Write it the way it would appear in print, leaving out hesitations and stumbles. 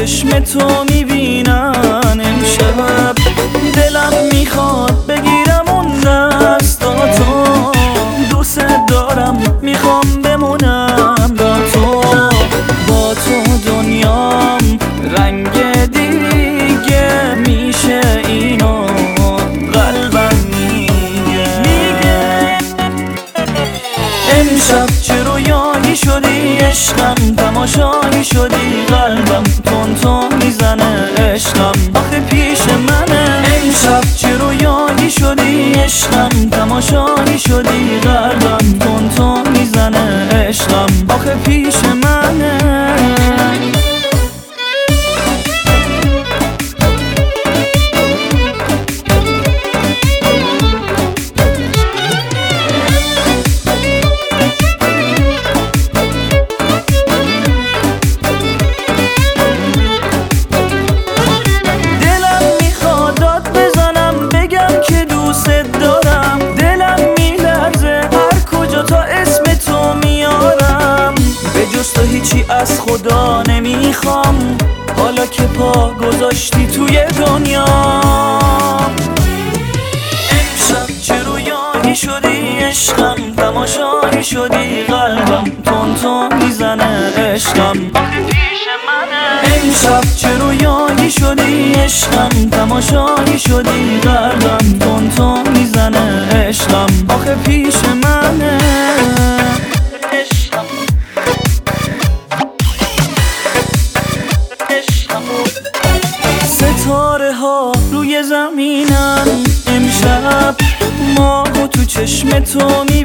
چشم تو میبینن امشب. دلم میخواد بگیرم اون دستاتو، دوست دارم میخوام بمونم با تو. با تو دنیام رنگ دیگه میشه، اینو قلبم میگه. امشب چه رویایی شدی عشقم، تماشایی شدی قلبم تون تون میزنه عشقم آخه پیش منه. امشب چه رویایی شدی عشقم، تماشایی شدی قلبم تون تون میزنه عشقم آخه پیش منه. تو هیچی از خدا نمیخوام، حالا که پا گذاشتی توی دنیا. امشب چه رویایی شدی عشقم، تماشایی شدی قلبم تون تون میزنه عشقم آخه پیش منه. امشب چه رویایی شدی عشقم، تماشایی شدی قلبم تون تون میزنه عشقم آخه پیش منه. ستاره ها روی زمینن امشب، ماهو تو چشم تو